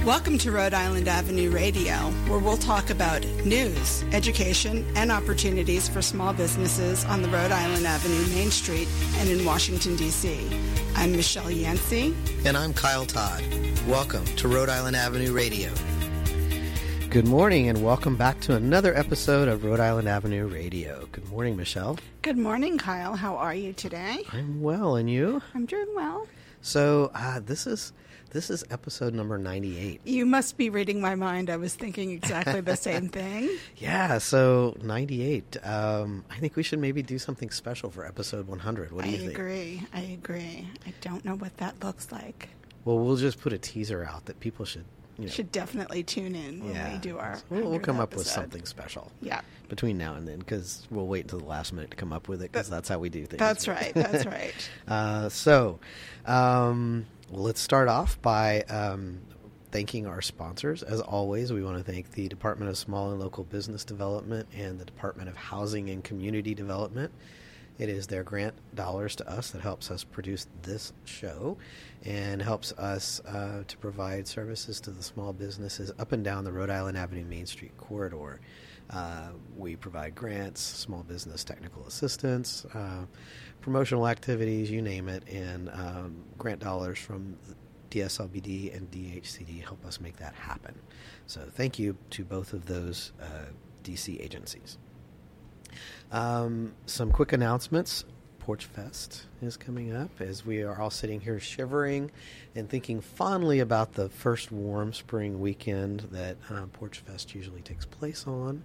Welcome to Rhode Island Avenue Radio, where we'll talk about news, education, and opportunities for small businesses on the Rhode Island Avenue Main Street and in Washington, D.C. I'm Michelle Yancey. And I'm Kyle Todd. Welcome to Rhode Island Avenue Radio. Good morning and welcome back to another episode of Rhode Island Avenue Radio. Good morning, Michelle. Good morning, Kyle. How are you today? I'm well, and you? I'm doing well. So this is episode number 98. You must be reading my mind. I was thinking exactly the same thing. Yeah, so 98. I think we should maybe do something special for episode 100. What do you think? I agree. I don't know what that looks like. Well, we'll just put a teaser out that people should definitely tune in when we do our We'll come up episode. with something special. Yeah. Between now and then, because we'll wait until the last minute to come up with it, because that's how we do things. That's right. That's right. Let's start off by thanking our sponsors. As always, we want to thank the Department of Small and Local Business Development and the Department of Housing and Community Development. It is their grant dollars to us that helps us produce this show and helps us to provide services to the small businesses up and down the Rhode Island Avenue Main Street corridor. We provide grants, small business technical assistance, promotional activities, you name it, and grant dollars from DSLBD and DHCD help us make that happen. So thank you to both of those DC agencies. Some quick announcements. Porch Fest is coming up as we are all sitting here shivering and thinking fondly about the first warm spring weekend that Porch Fest usually takes place on.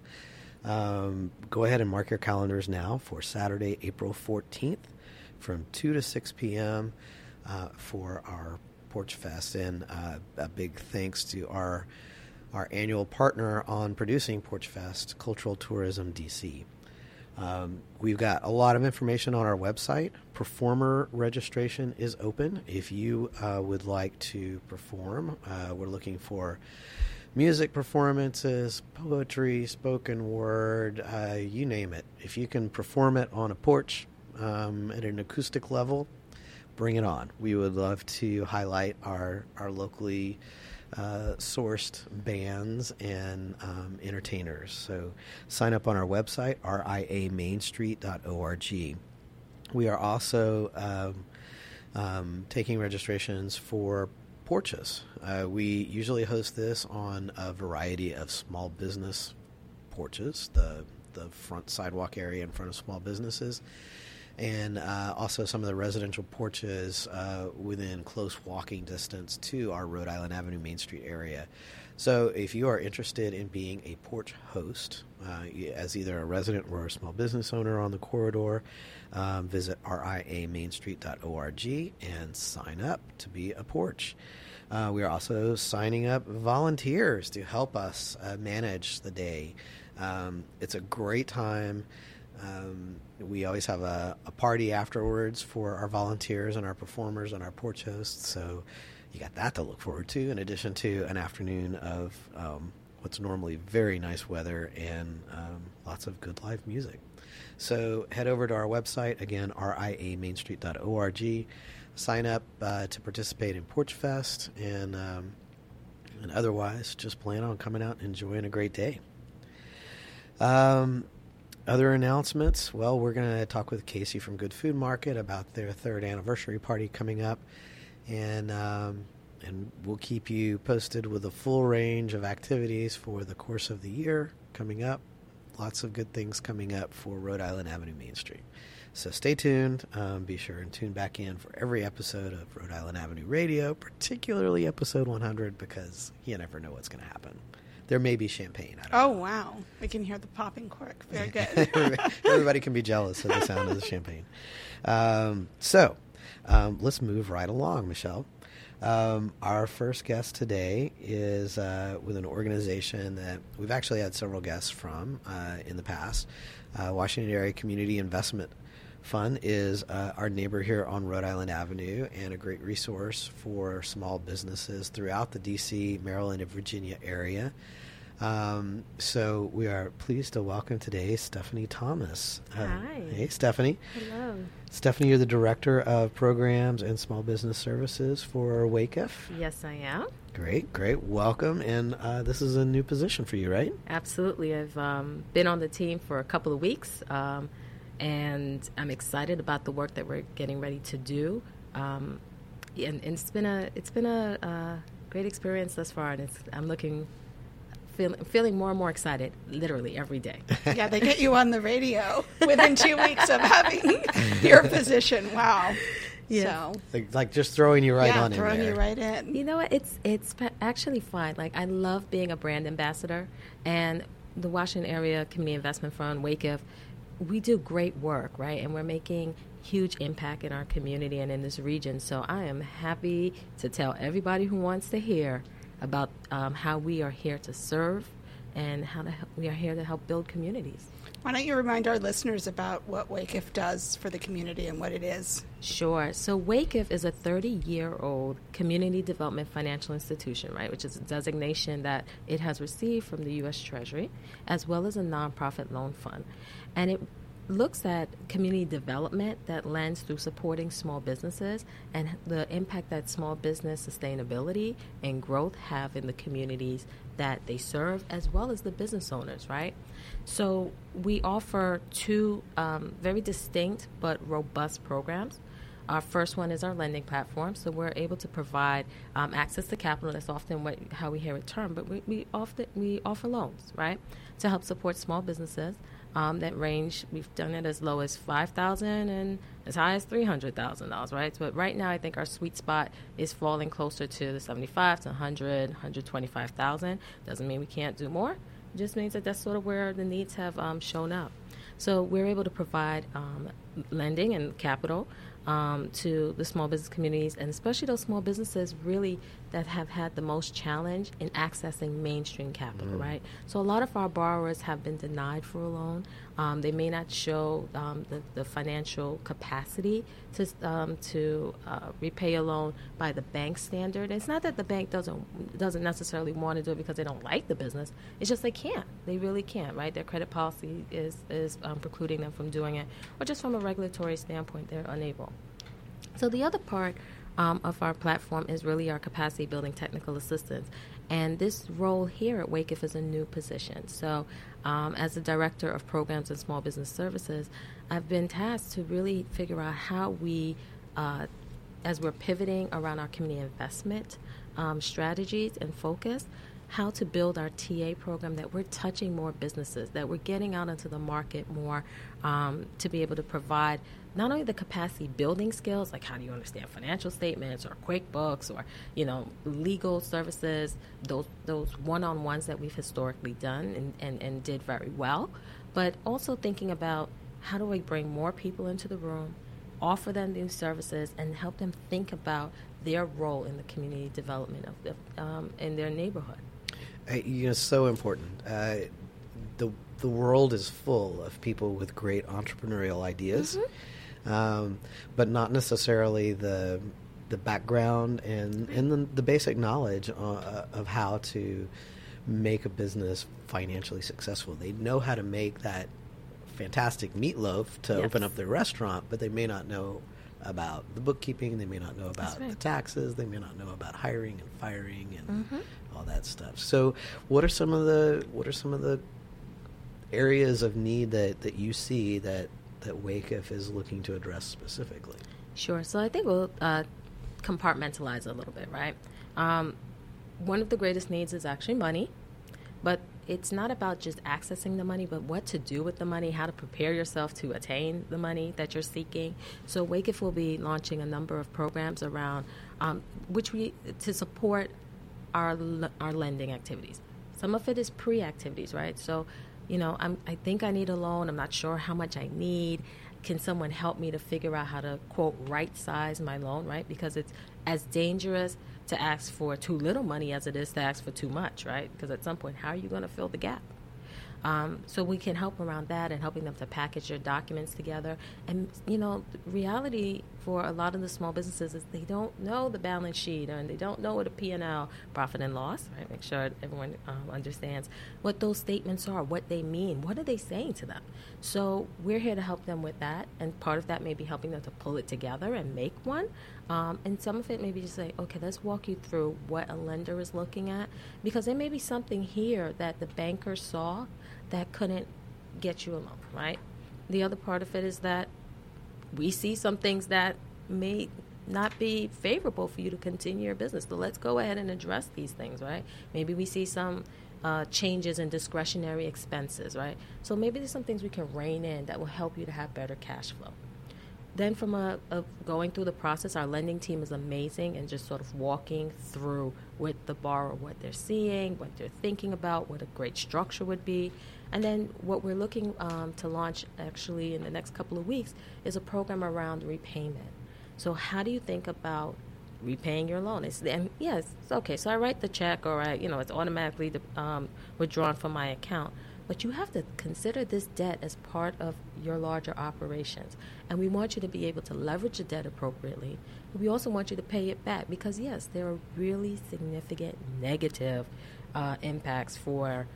Go ahead and mark your calendars now for Saturday, April 14th from 2 to 6 p.m. For our Porch Fest. And a big thanks to our annual partner on producing Porch Fest, Cultural Tourism DC. We've got a lot of information on our website. Performer registration is open. If you would like to perform, we're looking for music performances, poetry, spoken word, you name it. If you can perform it on a porch at an acoustic level, bring it on. We would love to highlight our locally sourced bands and entertainers. So sign up on our website, riamainstreet.org. We are also taking registrations for porches. We usually host this on a variety of small business porches, the front sidewalk area in front of small businesses, and also some of the residential porches within close walking distance to our Rhode Island Avenue Main Street area. So if you are interested in being a porch host, as either a resident or a small business owner on the corridor, visit riamainstreet.org and sign up to be a porch. We are also signing up volunteers to help us manage the day. It's a great time. We always have a party afterwards for our volunteers and our performers and our porch hosts, so you got that to look forward to, in addition to an afternoon of what's normally very nice weather and lots of good live music. So head over to our website, again, riamainstreet.org, sign up to participate in Porch Fest, and otherwise just plan on coming out and enjoying a great day. Other announcements, well, we're going to talk with Casey from Good Food Market about their 3rd anniversary party coming up, and we'll keep you posted with a full range of activities for the course of the year coming up. Lots of good things coming up for Rhode Island Avenue Main Street. So stay tuned. Be sure and tune back in for every episode of Rhode Island Avenue Radio, particularly episode 100, because you never know what's going to happen. There may be champagne. I don't know. Wow. We can hear the popping cork. Very good. Everybody can be jealous of the sound of the champagne. Let's move right along, Michelle. Our first guest today is with an organization that we've actually had several guests from in the past. Washington Area Community Investment Fund is our neighbor here on Rhode Island Avenue and a great resource for small businesses throughout the D.C., Maryland, and Virginia area. So we are pleased to welcome today Stephanie Thomas. Hi. Hey, Stephanie. Hello. Stephanie, you're the Director of Programs and Small Business Services for WAKIF. Yes, I am. Great. Welcome. And this is a new position for you, right? Absolutely. I've been on the team for a couple of weeks, and I'm excited about the work that we're getting ready to do. And it's been a great experience thus far, and I'm feeling more and more excited, literally every day. Yeah, they get you on the radio within 2 weeks of having your position. Wow. Yeah. So, like just throwing you right on in there. throwing you right in. You know what? It's actually fun. Like, I love being a brand ambassador, and the Washington Area Community Investment Fund, WAKIF, we do great work, right? And we're making huge impact in our community and in this region. So I am happy to tell everybody who wants to hear about how we are here to serve and we are here to help build communities. Why don't you remind our listeners about what WAKIF does for the community and what it is? Sure. So WAKIF is a 30-year-old community development financial institution, right, which is a designation that it has received from the U.S. Treasury, as well as a nonprofit loan fund. And it looks at community development that lends through supporting small businesses and the impact that small business sustainability and growth have in the communities that they serve, as well as the business owners, right? So we offer two very distinct but robust programs. Our first one is our lending platform, so we're able to provide access to capital. That's often how we hear it termed, but we offer loans, right, to help support small businesses that range. We've done it as low as $5,000 and as high as $300,000, right? But right now, I think our sweet spot is falling closer to the $75,000 to $100,000, $125,000. Doesn't mean we can't do more. It just means that that's sort of where the needs have shown up. So we're able to provide lending and capital to the small business communities, and especially those small businesses really that have had the most challenge in accessing mainstream capital, right? So a lot of our borrowers have been denied for a loan. They may not show the financial capacity to repay a loan by the bank standard. It's not that the bank doesn't necessarily want to do it because they don't like the business. It's just they can't. They really can't, right? Their credit policy is precluding them from doing it, or just from a regulatory standpoint, they're unable. So the other part of our platform is really our capacity building technical assistance. And this role here at WAKIF is a new position. So as the Director of Programs and Small Business Services, I've been tasked to really figure out how we, as we're pivoting around our community investment strategies and focus, how to build our TA program, that we're touching more businesses, that we're getting out into the market more to be able to provide not only the capacity building skills, like how do you understand financial statements or QuickBooks or, legal services, those one-on-ones that we've historically done and did very well, but also thinking about how do we bring more people into the room, offer them these services, and help them think about their role in the community development of in their neighborhood. So important. The world is full of people with great entrepreneurial ideas, but not necessarily the background and the basic knowledge of how to make a business financially successful. They know how to make that fantastic meatloaf to open up their restaurant, but they may not know about the bookkeeping. They may not know about the taxes. They may not know about hiring and firing and all that stuff. So, what are some of the areas of need that you see that WAKIF is looking to address specifically? Sure. So I think we'll compartmentalize a little bit, right? One of the greatest needs is actually money, but it's not about just accessing the money, but what to do with the money, how to prepare yourself to attain the money that you're seeking. So WAKIF will be launching a number of programs around to support our lending activities. Some of it is pre-activities, right? So, I think I need a loan. I'm not sure how much I need. Can someone help me to figure out how to, quote, right-size my loan, right? Because it's as dangerous to ask for too little money as it is to ask for too much, right? Because at some point, how are you going to fill the gap? So we can help around that and helping them to package their documents together. And, you know, the reality for a lot of the small businesses is they don't know the balance sheet and they don't know what a P&L, profit and loss, right? Make sure everyone understands what those statements are, what they mean, what are they saying to them. So we're here to help them with that. And part of that may be helping them to pull it together and make one. And some of it may be just say, okay, let's walk you through what a lender is looking at, because there may be something here that the banker saw that couldn't get you a loan, right? The other part of it is that we see some things that may not be favorable for you to continue your business. So let's go ahead and address these things, right? Maybe we see some changes in discretionary expenses, right? So maybe there's some things we can rein in that will help you to have better cash flow. Then from going through the process, our lending team is amazing and just sort of walking through with the borrower what they're seeing, what they're thinking about, what a great structure would be. And then what we're looking to launch actually in the next couple of weeks is a program around repayment. So how do you think about repaying your loan? It's okay. So I write the check, or it's automatically withdrawn from my account. But you have to consider this debt as part of your larger operations. And we want you to be able to leverage the debt appropriately. But we also want you to pay it back because, yes, there are really significant negative impacts for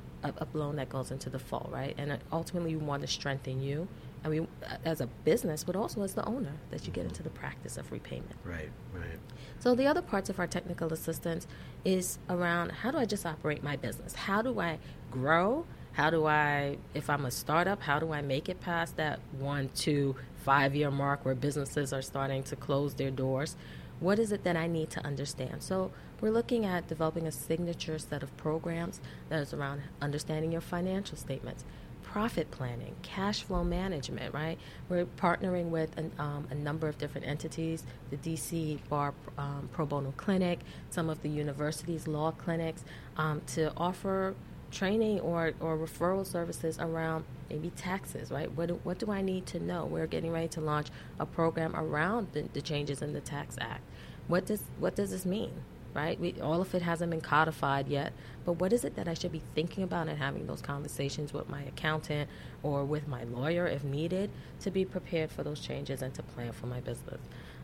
a loan that goes into default, right? And ultimately, we want to strengthen you. And we, as a business, but also as the owner, that you get into the practice of repayment. Right. So the other parts of our technical assistance is around how do I just operate my business? How do I grow? How do I, if I'm a startup, how do I make it past that 1 to 5 year mark where businesses are starting to close their doors? What is it that I need to understand? So we're looking at developing a signature set of programs that is around understanding your financial statements, profit planning, cash flow management, right? We're partnering with a number of different entities, the DC Bar Pro Bono Clinic, some of the universities' law clinics, to offer training or referral services around maybe taxes, right? What do I need to know? We're getting ready to launch a program around the changes in the Tax Act. What does this mean, right? All of it hasn't been codified yet, but what is it that I should be thinking about and having those conversations with my accountant or with my lawyer if needed to be prepared for those changes and to plan for my business.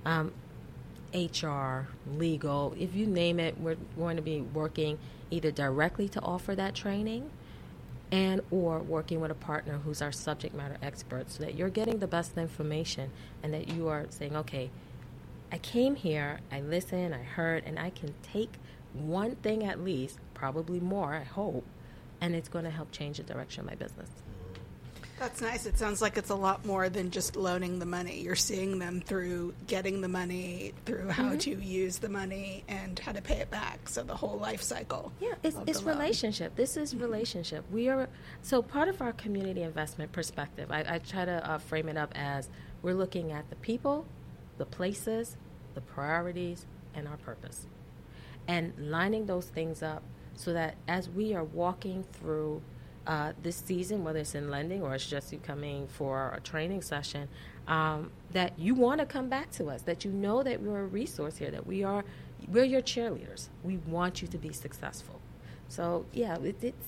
HR, legal, if you name it, we're going to be working either directly to offer that training and or working with a partner who's our subject matter expert so that you're getting the best information and that you are saying, okay, I came here, I listened, I heard, and I can take one thing at least, probably more, I hope, and it's going to help change the direction of my business. That's nice. It sounds like it's a lot more than just loaning the money. You're seeing them through getting the money, through how to use the money, and how to pay it back. So the whole life cycle. Yeah, it's relationship. This is relationship. So part of our community investment perspective, I try to frame it up as we're looking at the people, the places, the priorities, and our purpose. And lining those things up so that as we are walking through this season, whether it's in lending or it's just you coming for a training session, that you want to come back to us, that you know that we're a resource here, that we're your cheerleaders. We want you to be successful. So yeah,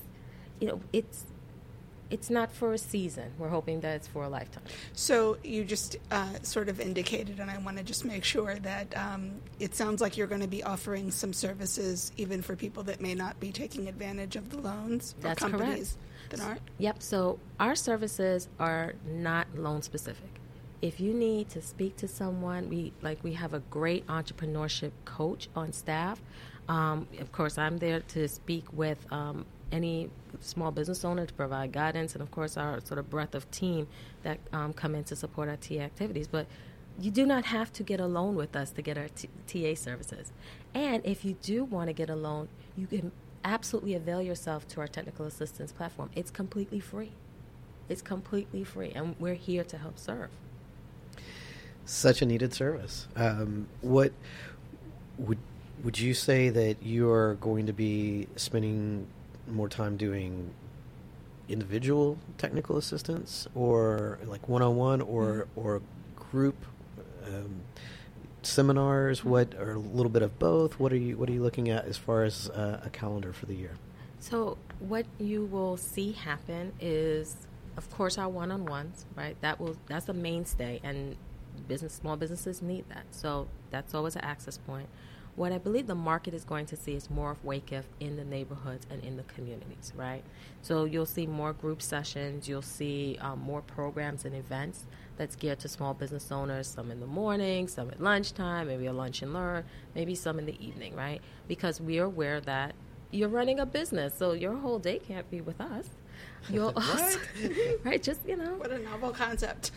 it's not for a season. We're hoping that it's for a lifetime. So you just sort of indicated, and I want to just make sure that it sounds like you're going to be offering some services even for people that may not be taking advantage of the loans. That's or companies correct. That aren't? Yep. So our services are not loan specific. If you need to speak to someone, we have a great entrepreneurship coach on staff. Of course, I'm there to speak with any small business owner to provide guidance, and of course our sort of breadth of team that come in to support our TA activities. But you do not have to get a loan with us to get our TA services. And if you do want to get a loan, you can absolutely avail yourself to our technical assistance platform. It's completely free. It's completely free, and we're here to help serve. Such a needed service. What would you say that you're going to be spending more time do individual technical assistance or like one-on-one or group seminars? What, or a little bit of both? What are you looking at as far as a calendar for the year? So what you will see happen is, of course, our one-on-ones, right? That's a mainstay, and small businesses need that. So that's always an access point. What I believe the market is going to see is more of Wake-If in the neighborhoods and in the communities, right? So you'll see more group sessions. You'll see more programs and events that's geared to small business owners, some in the morning, some at lunchtime, maybe a lunch and learn, maybe some in the evening, right? Because we are aware that you're running a business, so your whole day can't be with us. You'll also, right? Just, What a novel concept.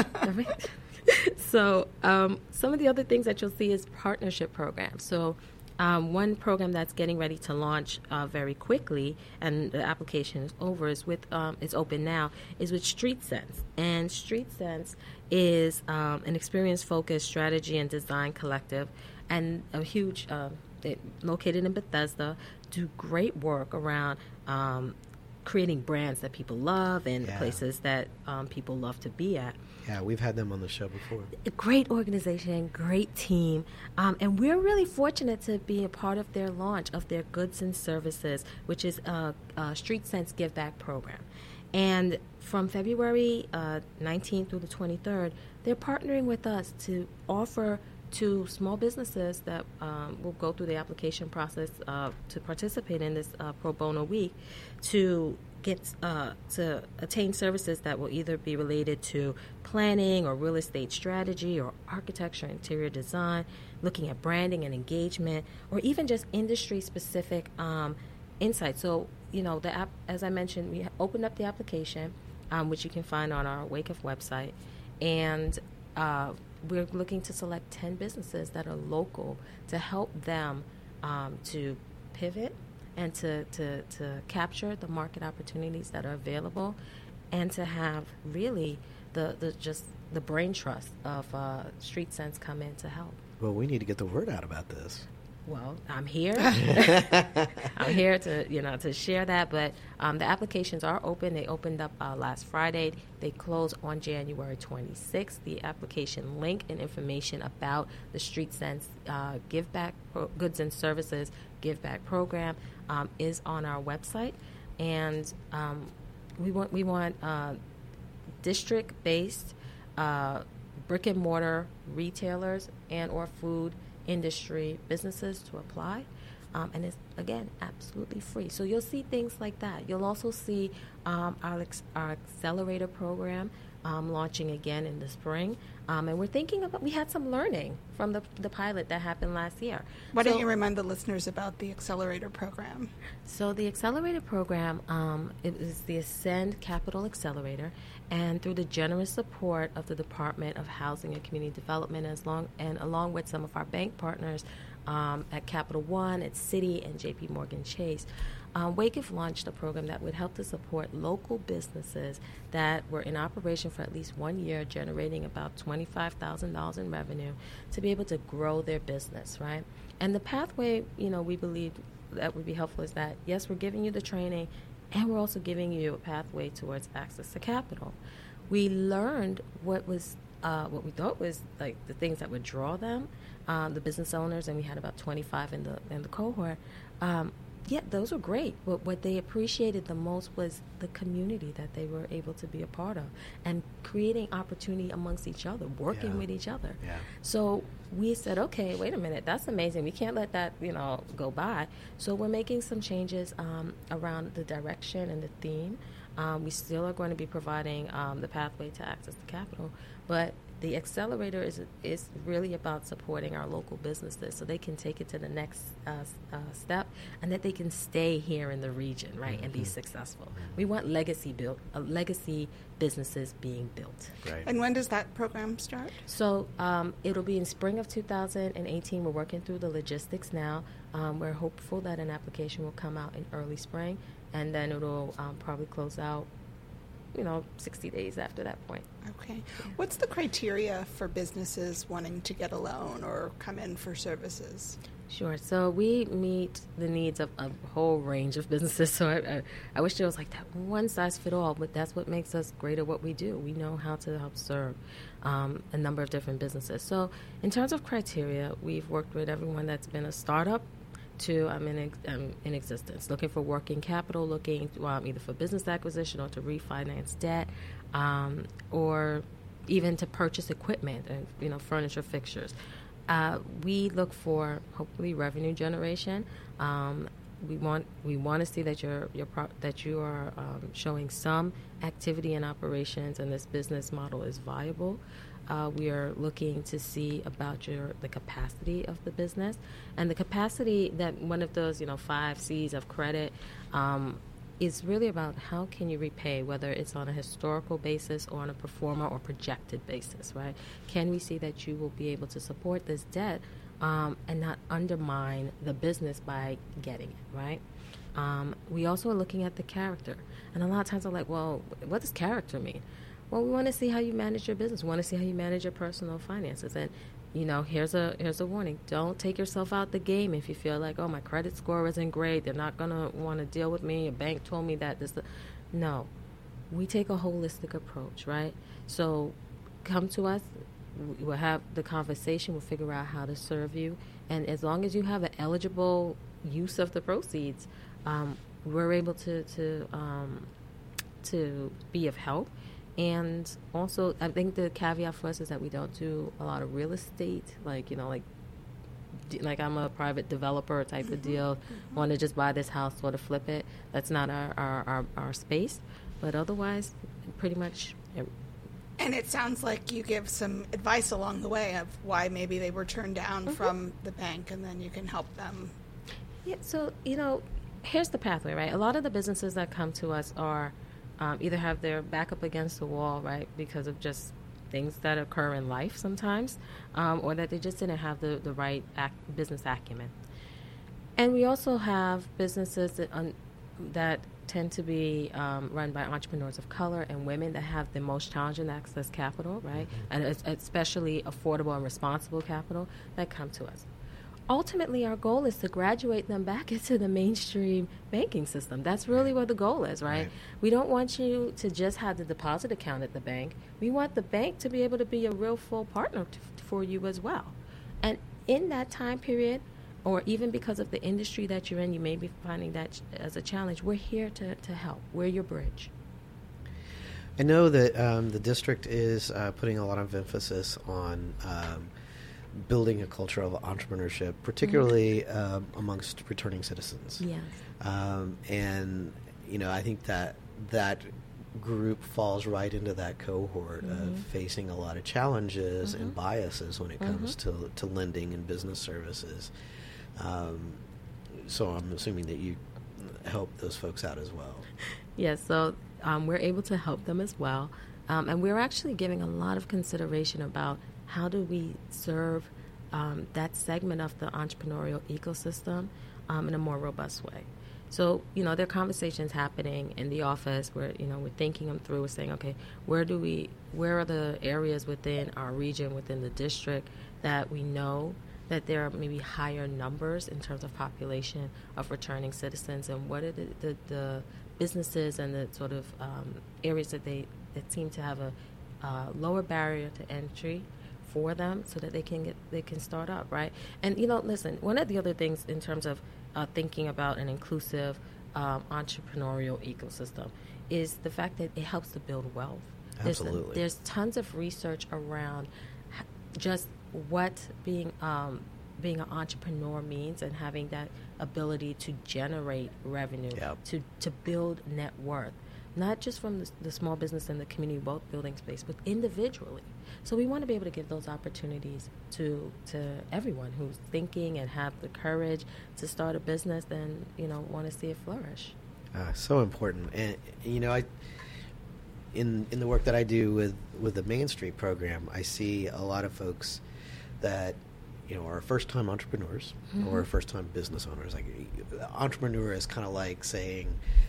So some of the other things that you'll see is partnership programs. So one program that's getting ready to launch very quickly, and the application is over, is with it's open now, is with Street Sense. And Street Sense is an experience-focused strategy and design collective, and a huge located in Bethesda, do great work around creating brands that people love and places that people love to be at. Yeah, we've had them on the show before. A great organization, great team, and we're really fortunate to be a part of their launch of their goods and services, which is a Street Sense Give Back program. And from February 19th through the 23rd, they're partnering with us to offer to small businesses that will go through the application process to participate in this Pro Bono Week to get to attain services that will either be related to planning or real estate strategy or architecture, interior design, looking at branding and engagement, or even just industry-specific insights. So, the app, as I mentioned, we opened up the application, which you can find on our Wake-If website, and we're looking to select 10 businesses that are local to help them to pivot and to capture the market opportunities that are available, and to have really the brain trust of Street Sense come in to help. Well, we need to get the word out about this. Well, I'm here. I'm here to share that. But the applications are open. They opened up last Friday. They close on January 26th. The application link and information about the Street Sense Give Back Goods and Services Give Back program is on our website, and we want district-based brick and mortar retailers and or food industry businesses to apply, and it's, again, absolutely free. So you'll see things like that. You'll also see our accelerator program launching again in the spring, and we're thinking about, we had some learning from the pilot that happened last year. Why don't you remind the listeners about the accelerator program? So the accelerator program, it is the Ascend Capital Accelerator, and through the generous support of the Department of Housing and Community Development, along with some of our bank partners at Capital One, at Citi, and JP Morgan Chase, Wake-If launched a program that would help to support local businesses that were in operation for at least 1 year, generating about $25,000 in revenue, to be able to grow their business, right? And the pathway, we believe that would be helpful is that, yes, we're giving you the training, and we're also giving you a pathway towards access to capital. We learned what we thought was like the things that would draw them, the business owners, and we had about 25 in the cohort. Yeah, those were great. But what they appreciated the most was the community that they were able to be a part of, and creating opportunity amongst each other, working with each other. Yeah. So we said, okay, wait a minute, that's amazing. We can't let that, go by. So we're making some changes around the direction and the theme. We still are going to be providing the pathway to access to capital, but the accelerator is really about supporting our local businesses so they can take it to the next step, and that they can stay here in the region, right, and be successful. We want legacy businesses being built. Right. And when does that program start? So it'll be in spring of 2018. We're working through the logistics now. We're hopeful that an application will come out in early spring, and then it'll probably close out 60 days after that point. Okay. What's the criteria for businesses wanting to get a loan or come in for services? Sure. So we meet the needs of a whole range of businesses. So I wish there was like that one size fit all, but that's what makes us great at what we do. We know how to help serve a number of different businesses. So in terms of criteria, we've worked with everyone that's been a startup to in existence, looking for working capital, looking either for business acquisition or to refinance debt, or even to purchase equipment and furniture fixtures. We look for hopefully revenue generation. We want to see that you are showing some activity in operations and this business model is viable. We are looking to see about the capacity of the business, and the capacity that one of those 5 C's of credit is really about how can you repay, whether it's on a historical basis or on a pro forma or projected basis, right? Can we see that you will be able to support this debt and not undermine the business by getting it, right? We also are looking at the character, and a lot of times I'm like, well, what does character mean? Well, we want to see how you manage your business. We want to see how you manage your personal finances. And, here's a warning. Don't take yourself out the game if you feel like, oh, my credit score isn't great. They're not going to want to deal with me. A bank told me that. No. We take a holistic approach, right? So come to us. We'll have the conversation. We'll figure out how to serve you. And as long as you have an eligible use of the proceeds, we're able to be of help. And also, I think the caveat for us is that we don't do a lot of real estate, like I'm a private developer type of deal, want to just buy this house, sort of flip it. That's not our space. But otherwise, pretty much. And it sounds like you give some advice along the way of why maybe they were turned down from the bank, and then you can help them. Yeah, so, here's the pathway, right? A lot of the businesses that come to us are either have their back up against the wall, right, because of just things that occur in life sometimes, or that they just didn't have the right business acumen. And we also have businesses that tend to be run by entrepreneurs of color and women that have the most challenging to access capital, right, and especially affordable and responsible capital that come to us. Ultimately, our goal is to graduate them back into the mainstream banking system. That's really what the goal is, right? We don't want you to just have the deposit account at the bank. We want the bank to be able to be a real full partner for you as well. And in that time period, or even because of the industry that you're in, you may be finding that as a challenge. We're here to help. We're your bridge. I know that the district is putting a lot of emphasis on building a culture of entrepreneurship, particularly amongst returning citizens. Yes. And, I think that group falls right into that cohort of facing a lot of challenges and biases when it comes to lending and business services. So I'm assuming that you help those folks out as well. Yes, so we're able to help them as well. And we're actually giving a lot of consideration about how do we serve that segment of the entrepreneurial ecosystem in a more robust way. So, there are conversations happening in the office where, we're thinking them through. We're saying, okay, where are the areas within our region, within the district, that we know that there are maybe higher numbers in terms of population of returning citizens, and what are the businesses and the sort of areas that seem to have a lower barrier to entry for them, so that they can start up, right? And listen, one of the other things in terms of thinking about an inclusive entrepreneurial ecosystem is the fact that it helps to build wealth. Absolutely. There's tons of research around just what being an entrepreneur means, and having that ability to generate revenue, to build net worth, not just from the small business and the community wealth building space, but individually. So we want to be able to give those opportunities to everyone who's thinking and have the courage to start a business and, want to see it flourish. So important. And, in the work that I do with the Main Street program, I see a lot of folks that, are first-time entrepreneurs or first-time business owners. Like, entrepreneur is kind of like saying,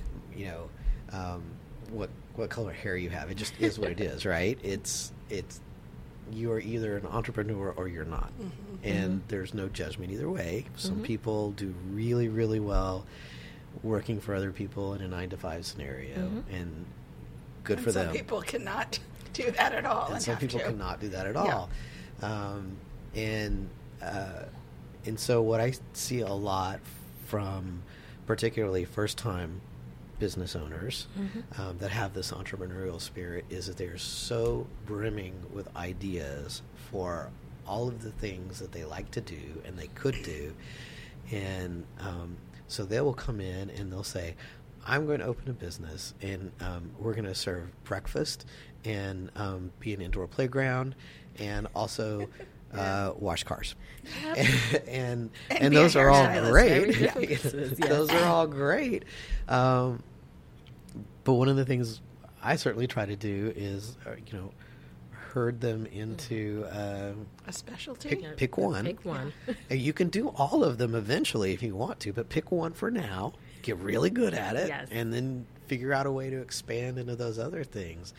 what color hair you have. It just is what it is, right? It's you are either an entrepreneur or you're not, and there's no judgment either way. Some people do really, really well working for other people in a 9-to-5 scenario, and good for them. Some people cannot do that at all, and some people cannot do that at all. And so what I see a lot from particularly first-time business owners that have this entrepreneurial spirit is that they're so brimming with ideas for all of the things that they like to do and they could do. And so they will come in and they'll say, I'm going to open a business, and we're going to serve breakfast and be an indoor playground and also wash cars. Yep. and those are all great. Those are all great. But one of the things I certainly try to do is, herd them into a specialty. Pick one. Pick one. You can do all of them eventually if you want to, but pick one for now. Get really good at it, yes. and then figure out a way to expand into those other things.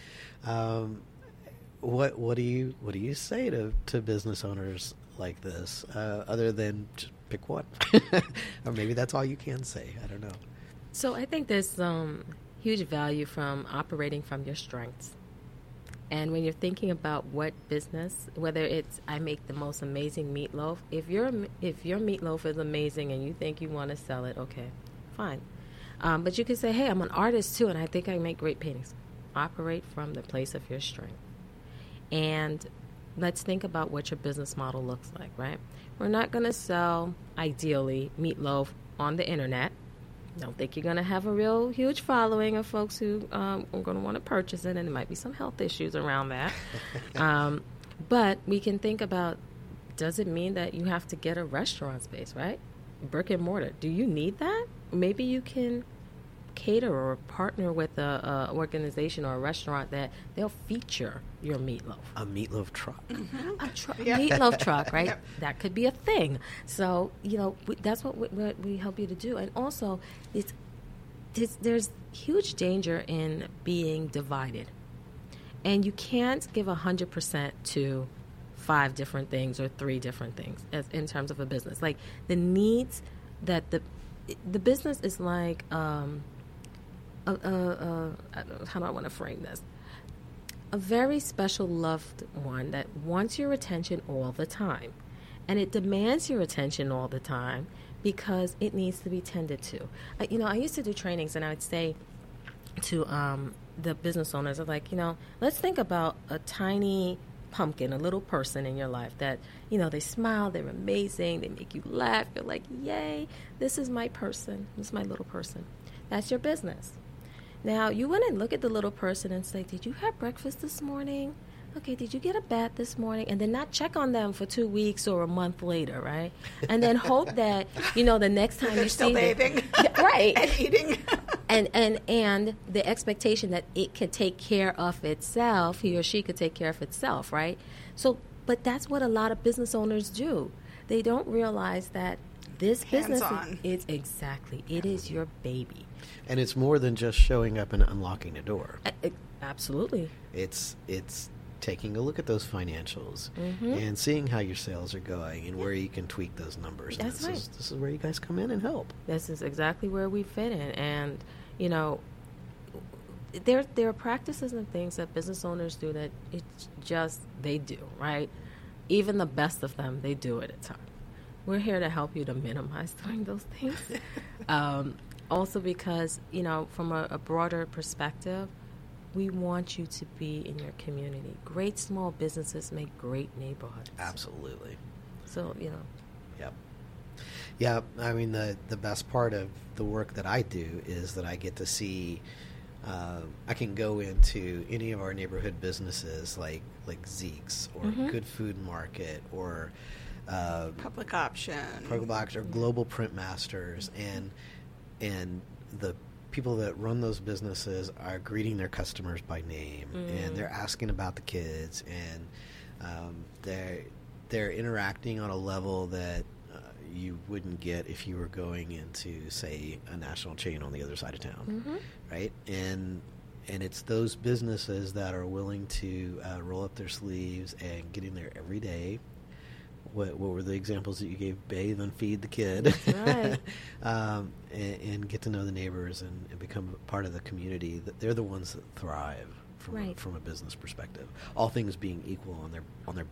What do you say to business owners like this, other than just pick one? Or maybe that's all you can say. I don't know. So I think there's huge value from operating from your strengths. And when you're thinking about what business, whether it's I make the most amazing meatloaf, if your meatloaf is amazing and you think you want to sell it, okay, fine. But you can say, hey, I'm an artist too, and I think I make great paintings. Operate from the place of your strength. And let's think about what your business model looks like, right? We're not going to sell, ideally, meatloaf on the internet. Don't think you're going to have a real huge following of folks who are going to want to purchase it, and there might be some health issues around that. But we can think about, does it mean that you have to get a restaurant space, right? Brick and mortar. Do you need that? Maybe you can cater or partner with a organization or a restaurant that they'll feature your meatloaf. A meatloaf truck. Mm-hmm. Meatloaf truck, right? Yep. That could be a thing. So, that's what we help you to do. And also, there's huge danger in being divided. And you can't give 100% to 5 different things or 3 different things in terms of a business. Like the needs that the business is like, how do I want to frame this? A very special loved one that wants your attention all the time. And it demands your attention all the time because it needs to be tended to. I used to do trainings, and I would say to the business owners, I'm like, let's think about a tiny pumpkin, a little person in your life that, they smile, they're amazing, they make you laugh. You're like, yay, this is my person. This is my little person. That's your business. Now, you want to look at the little person and say, did you have breakfast this morning? Okay, did you get a bath this morning? And then not check on them for 2 weeks or a month later, right? And then hope that, the next time you see them. They're still bathing. Right. And eating. and the expectation that it can take care of itself, he or she could take care of itself, right? So, but that's what a lot of business owners do. They don't realize that this business is exactly, it is your baby. And it's more than just showing up and unlocking a door. Absolutely. It's taking a look at those financials and seeing how your sales are going and where you can tweak those numbers. That's right. This is where you guys come in and help. This is exactly where we fit in. And, there are practices and things that business owners do that it's just they do, right? Even the best of them, they do it at times. We're here to help you to minimize doing those things. Also because, from a broader perspective, we want you to be in your community. Great small businesses make great neighborhoods. Absolutely. So, Yep. Yeah, I mean, the best part of the work that I do is that I get to see, I can go into any of our neighborhood businesses like Zeke's or Good Food Market or Public Option or Global Print Masters, and the people that run those businesses are greeting their customers by name, and they're asking about the kids, and they're interacting on a level that you wouldn't get if you were going into, say, a national chain on the other side of town, right? And it's those businesses that are willing to roll up their sleeves and get in there every day. What were the examples that you gave? Bathe and feed the kid. That's right. and get to know the neighbors and become part of the community. They're the ones that thrive from a business perspective. All things being equal on their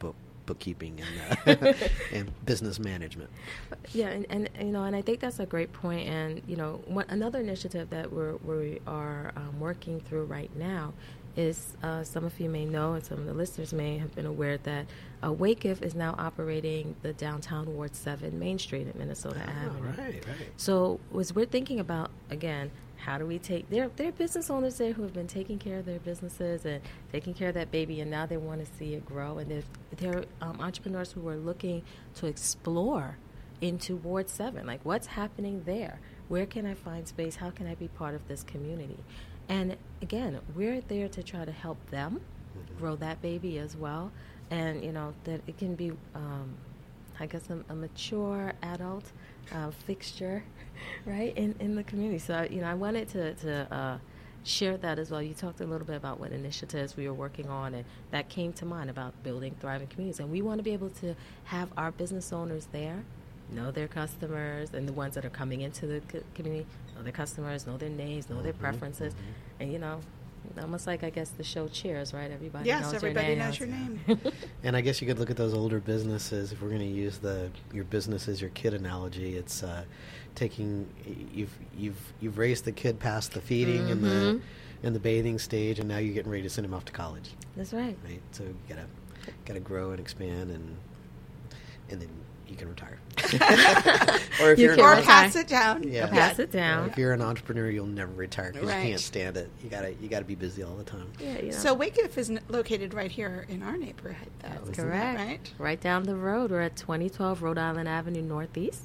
bookkeeping and and business management. Yeah, and I think that's a great point. And another initiative that we are working through right now is some of you may know, and some of the listeners may have been aware that Wakeif is now operating the downtown Ward 7 Main Street at Minnesota Avenue. Right. So as we're thinking about, again, how do we take, there are business owners there who have been taking care of their businesses and taking care of that baby, and now they want to see it grow. And there are entrepreneurs who are looking to explore into Ward 7, like what's happening there? Where can I find space? How can I be part of this community? And again, we're there to try to help them grow that baby as well. And, that it can be, I guess, a mature adult fixture, right, in the community. So, I wanted to share that as well. You talked a little bit about what initiatives we were working on, and that came to mind about building thriving communities. And we want to be able to have our business owners there know their customers, and the ones that are coming into the community know their customers, know their names, know their preferences, and almost like, I guess, the show Cheers, right? Everybody knows your name. And I guess you could look at those older businesses. If we're going to use your business as your kid analogy, it's taking you've raised the kid past the feeding and the bathing stage, and now you're getting ready to send him off to college. That's right. Right. So you gotta grow and expand, and then you can retire. or pass it down. Yeah. Pass it down. If you're an entrepreneur, you'll never retire because right. you can't stand it. You gotta be busy all the time. Yeah, So Wakeif is located right here in our neighborhood. That's correct. Right down the road. We're at 2012 Rhode Island Avenue Northeast.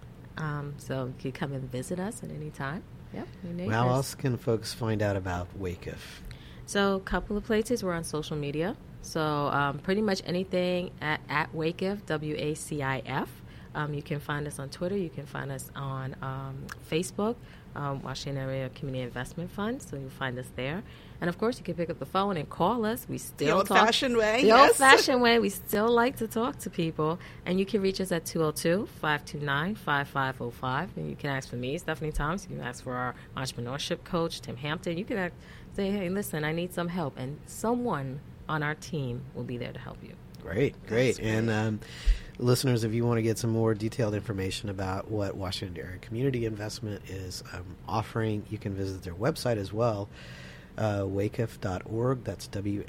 So you can come and visit us at any time. Yep. How else can folks find out about Wakeif? So a couple of places. We're on social media. So pretty much anything at Wakeif, WACIF. You can find us on Twitter. You can find us on Facebook, Washington Area Community Investment Fund. So you'll find us there. And, of course, you can pick up the phone and call us. We still talk. The old-fashioned way. The old-fashioned way. We still like to talk to people. And you can reach us at 202-529-5505. And you can ask for me, Stephanie Thomas. You can ask for our entrepreneurship coach, Tim Hampton. You can say, hey, listen, I need some help. And someone on our team will be there to help you. Great. And listeners, if you want to get some more detailed information about what Washington Area Community Investment is offering, you can visit their website as well, wakeif.org. That's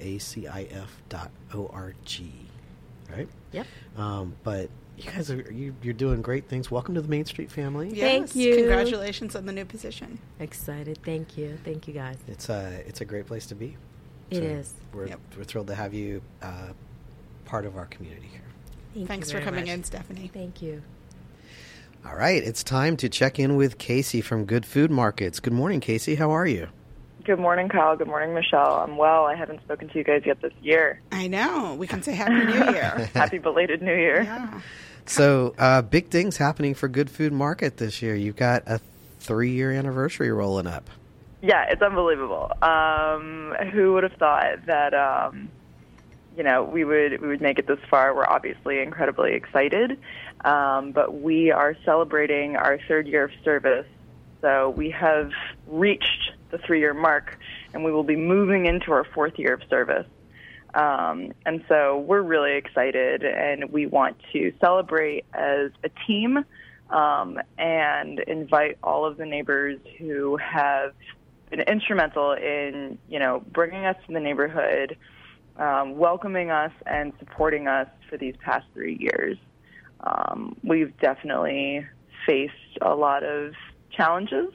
WACIF.org. Right? Yep. But you guys you're doing great things. Welcome to the Main Street family. Yes. Thank you. Congratulations on the new position. Excited. Thank you, guys. It's a great place to be. It is. We're thrilled to have you part of our community here. Thanks for coming in, Stephanie. Thank you. All right, it's time to check in with Casey from Good Food Markets. Good morning, Casey. How are you? Good morning, Kyle. Good morning, Michelle. I'm well. I haven't spoken to you guys yet this year. I know. We can say Happy New Year. Happy belated New Year. Yeah. So, big things happening for Good Food Market this year. You've got a 3-year anniversary rolling up. Yeah, it's unbelievable. Who would have thought that, we would make it this far? We're obviously incredibly excited, but we are celebrating our 3rd year of service. So we have reached the 3-year mark, and we will be moving into our 4th year of service. And so we're really excited, and we want to celebrate as a team and invite all of the neighbors who have been instrumental in, bringing us to the neighborhood, welcoming us and supporting us for these past 3 years. We've definitely faced a lot of challenges,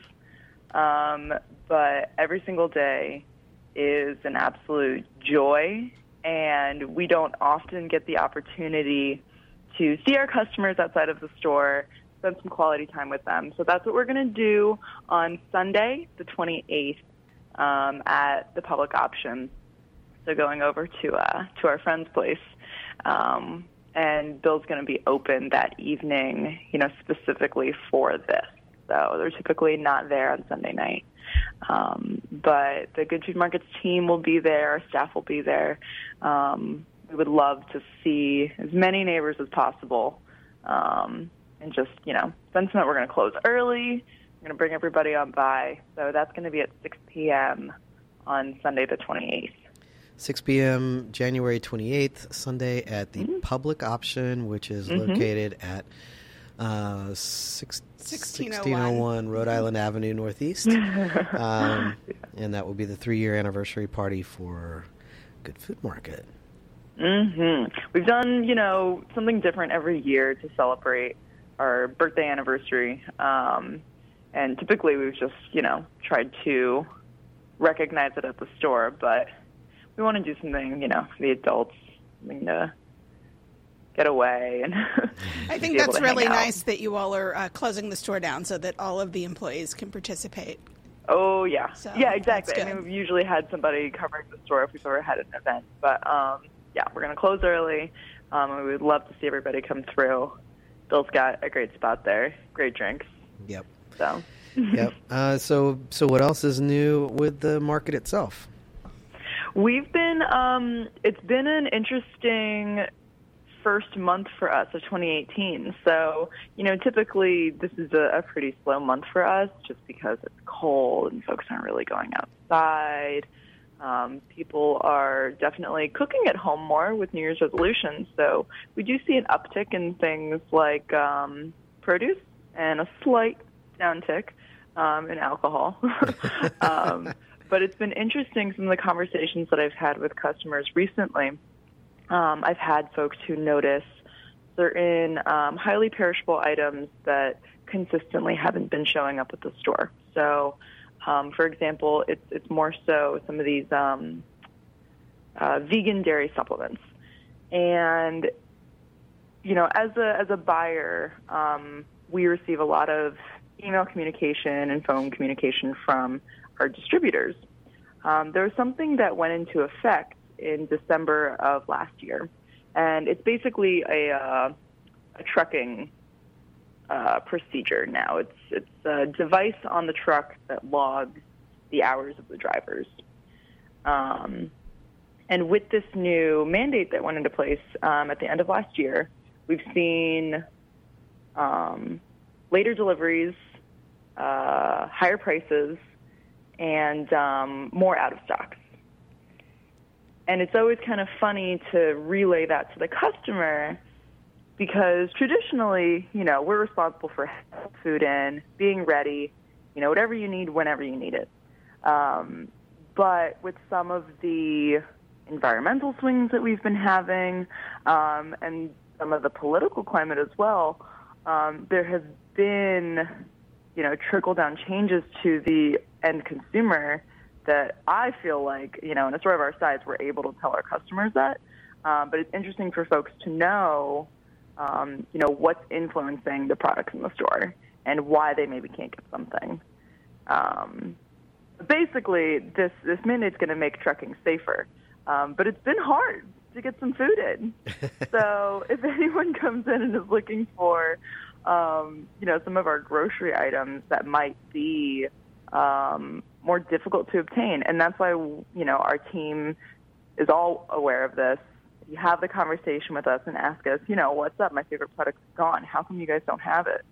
but every single day is an absolute joy, and we don't often get the opportunity to see our customers outside of the store, spend some quality time with them. So that's what we're going to do on Sunday, the 28th, at the public option. So going over to our friend's place, and Bill's going to be open that evening, specifically for this. So they're typically not there on Sunday night. But the Good Food Markets team will be there. Our staff will be there. We would love to see as many neighbors as possible, and just, spend some time. We're going to close early. We're going to bring everybody on by. So that's going to be at 6 p.m. on Sunday the 28th. 6 p.m. January 28th, Sunday at the Public Option, which is located at 1601 Rhode Island Avenue Northeast. And that will be the 3-year anniversary party for Good Food Market. We've done, something different every year to celebrate our birthday anniversary. And typically we've just, tried to recognize it at the store, but we want to do something, for the adults, something to get away. And I think that's really nice that you all are closing the store down so that all of the employees can participate. Oh, yeah. So, yeah, exactly. I mean, we've usually had somebody covering the store if we've ever had an event. But, we're going to close early. And we would love to see everybody come through. Bill's got a great spot there. Great drinks. Yep. So. Yep. So what else is new with the market itself? We've been, it's been an interesting first month for us of 2018. So, typically this is a pretty slow month for us just because it's cold and folks aren't really going outside. People are definitely cooking at home more with New Year's resolutions. So we do see an uptick in things like produce and a slight downtick in alcohol. But it's been interesting, some of the conversations that I've had with customers recently. I've had folks who notice certain highly perishable items that consistently haven't been showing up at the store. So, for example, it's more so some of these vegan dairy supplements. And, as a buyer, we receive a lot of email communication and phone communication from our distributors. There was something that went into effect in December of last year, and it's basically a trucking procedure now. It's a device on the truck that logs the hours of the drivers. And with this new mandate that went into place at the end of last year, we've seen later deliveries, higher prices, and more out of stocks. And it's always kind of funny to relay that to the customer because traditionally, we're responsible for having food in, being ready, whatever you need, whenever you need it. But with some of the environmental swings that we've been having and some of the political climate as well, there has been, trickle-down changes to the end consumer that I feel like, in a store of our size, we're able to tell our customers that. But it's interesting for folks to know, what's influencing the products in the store and why they maybe can't get something. Basically, this mandate's going to make trucking safer. But it's been hard to get some food in. So if anyone comes in and is looking for, some of our grocery items that might be more difficult to obtain. And that's why, our team is all aware of this. You have the conversation with us and ask us, what's up? My favorite product's gone. How come you guys don't have it?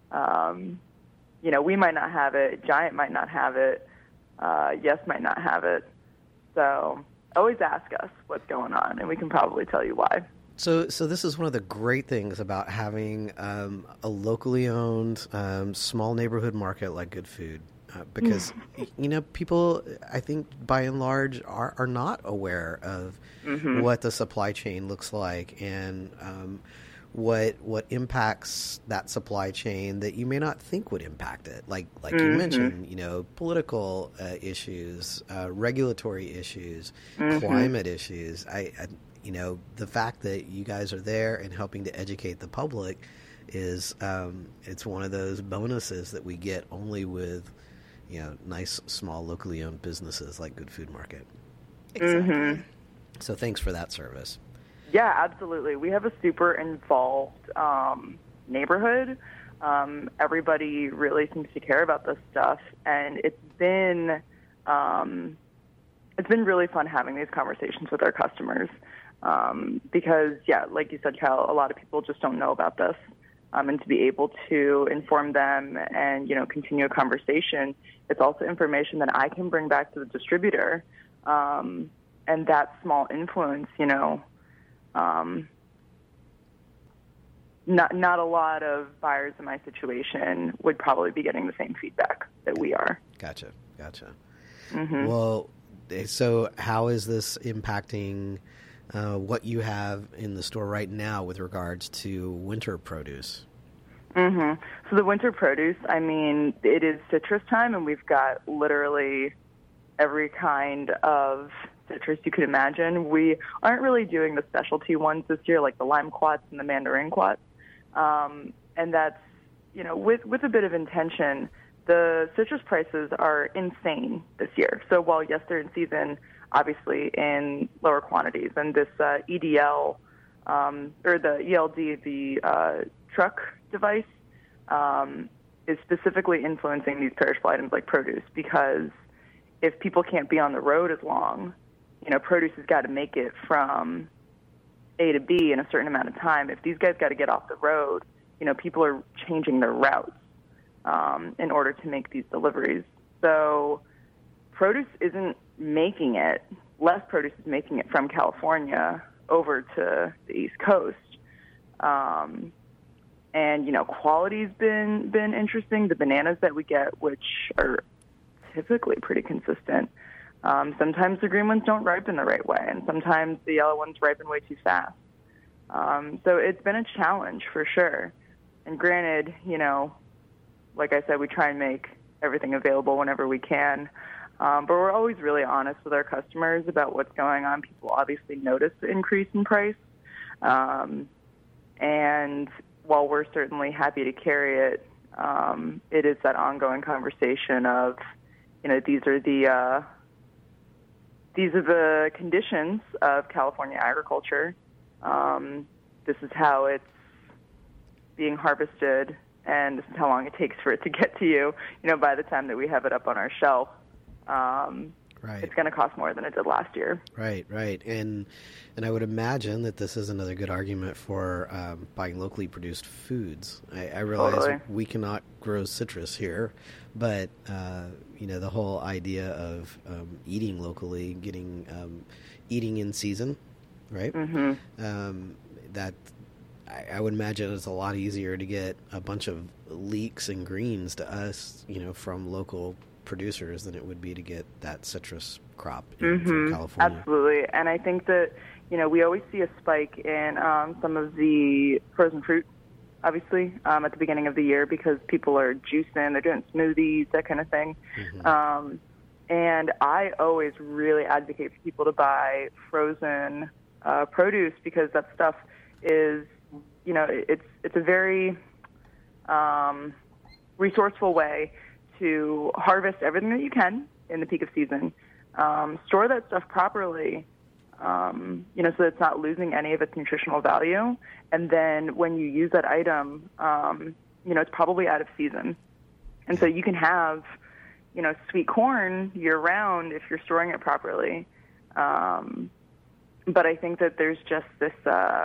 We might not have it. Giant might not have it. Yes might not have it. So always ask us what's going on, and we can probably tell you why. So this is one of the great things about having a locally owned, small neighborhood market like Good Food. Because, people, I think, by and large, are not aware of what the supply chain looks like and what impacts that supply chain that you may not think would impact it. Like you mentioned, political issues, regulatory issues, climate issues. The fact that you guys are there and helping to educate the public is it's one of those bonuses that we get only with nice, small, locally owned businesses like Good Food Market. Exactly. So thanks for that service. Yeah, absolutely. We have a super involved neighborhood. Everybody really seems to care about this stuff, and it's been really fun having these conversations with our customers because, like you said, Cal, a lot of people just don't know about this. And to be able to inform them and, continue a conversation, it's also information that I can bring back to the distributor that small influence, not a lot of buyers in my situation would probably be getting the same feedback that we are. Gotcha. Mm-hmm. Well, so how is this impacting what you have in the store right now with regards to winter produce? Mm-hmm. So the winter produce, it is citrus time, and we've got literally every kind of citrus you could imagine. We aren't really doing the specialty ones this year, like the lime quats and the mandarin quats. And that's, with a bit of intention. The citrus prices are insane this year. So while yes, they're in season, obviously in lower quantities, and this EDL, or the ELD, the truck device, is specifically influencing these perishable items like produce, because if people can't be on the road as long, produce has got to make it from A to B in a certain amount of time. If these guys got to get off the road, people are changing their routes in order to make these deliveries. So produce isn't making it. Less produce is making it from California over to the East Coast. And, quality's been interesting. The bananas that we get, which are typically pretty consistent, sometimes the green ones don't ripen the right way, and sometimes the yellow ones ripen way too fast. So it's been a challenge for sure. And granted, like I said, we try and make everything available whenever we can. But we're always really honest with our customers about what's going on. People obviously notice the increase in price. And while we're certainly happy to carry it, it is that ongoing conversation of, these are the conditions of California agriculture. This is how it's being harvested, and this is how long it takes for it to get to you. By the time that we have it up on our shelf, right, it's going to cost more than it did last year. Right. And I would imagine that this is another good argument for buying locally produced foods. I realize Totally. We cannot grow citrus here, but the whole idea of eating locally, getting eating in season, right? Mm-hmm. That I would imagine it's a lot easier to get a bunch of leeks and greens to us, from local producers than it would be to get that citrus crop from California. Absolutely. And I think that, we always see a spike in some of the frozen fruit, obviously, at the beginning of the year, because people are juicing, they're doing smoothies, that kind of thing. Mm-hmm. And I always really advocate for people to buy frozen produce, because that stuff is, it's a very resourceful way to harvest everything that you can in the peak of season, store that stuff properly, so that it's not losing any of its nutritional value. And then when you use that item, it's probably out of season. And so you can have, sweet corn year round if you're storing it properly. But I think that there's just this,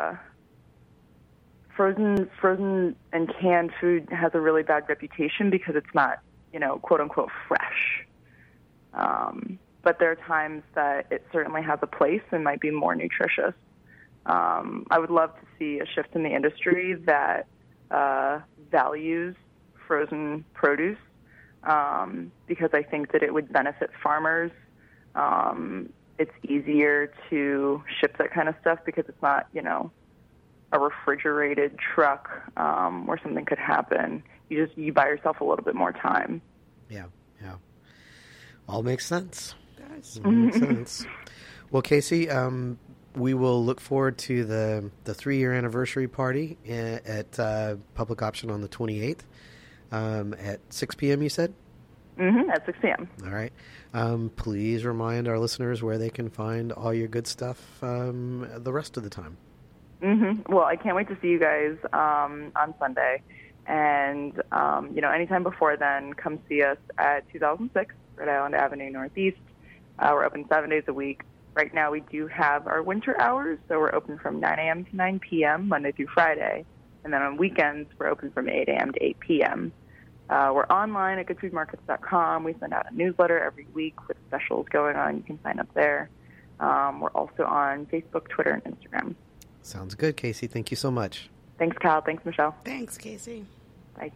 frozen and canned food has a really bad reputation because it's not, quote unquote fresh. But there are times that it certainly has a place and might be more nutritious. I would love to see a shift in the industry that values frozen produce, because I think that it would benefit farmers. It's easier to ship that kind of stuff because it's not, a refrigerated truck where something could happen. You buy yourself a little bit more time. Yeah. All makes sense. All makes sense. Well, Casey, we will look forward to the 3-year anniversary party at Public Option on the 28th at 6 p.m., you said? Mm-hmm, at 6 p.m. All right. Please remind our listeners where they can find all your good stuff the rest of the time. Mm-hmm. Well, I can't wait to see you guys on Sunday. And, anytime before then, come see us at 2006 Rhode Island Avenue Northeast. We're open 7 days a week. Right now we do have our winter hours, so we're open from 9 a.m. to 9 p.m. Monday through Friday. And then on weekends, we're open from 8 a.m. to 8 p.m. We're online at goodfoodmarkets.com. We send out a newsletter every week with specials going on. You can sign up there. We're also on Facebook, Twitter, and Instagram. Sounds good, Casey. Thank you so much. Thanks, Kyle. Thanks, Michelle. Thanks, Casey. Bye.